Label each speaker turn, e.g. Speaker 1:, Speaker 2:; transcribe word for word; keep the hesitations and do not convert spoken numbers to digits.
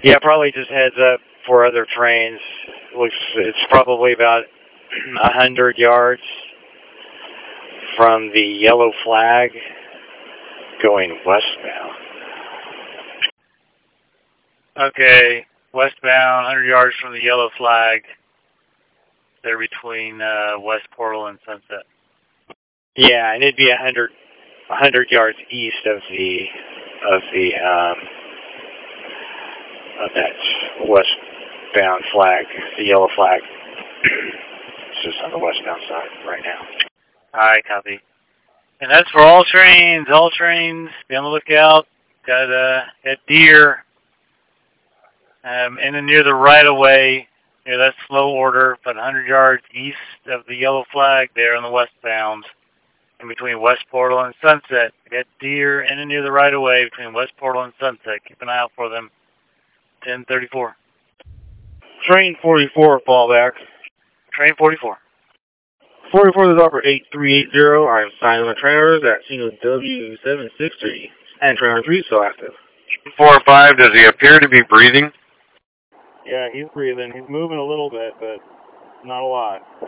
Speaker 1: Yeah, probably just heads up for other trains. Looks it's probably about a hundred yards from the yellow flag going westbound.
Speaker 2: Okay, westbound, one hundred yards from the yellow flag. They're between uh, West Portal and Sunset.
Speaker 1: Yeah, and it'd be a hundred, a hundred yards east of the of the um, of that westbound flag, the yellow flag. It's just on the westbound side right now.
Speaker 2: All right, copy. And that's for all trains. All trains, be on the lookout. Got uh, got deer um, in and near the right of way. Yeah, that's slow order, but one hundred yards east of the yellow flag there on the westbound, in between West Portal and Sunset. We got deer in and near the right of way between West Portal and Sunset. Keep an eye out for them. ten thirty-four.
Speaker 3: Train forty-four, fallback.
Speaker 2: Train forty-four.
Speaker 3: forty-four is operator eight three eight zero. I am signing the trailers at scene of W seven six three. And trailer three still active.
Speaker 4: four five, does he appear to be breathing?
Speaker 3: Yeah, he's breathing. He's moving a little bit, but not a lot.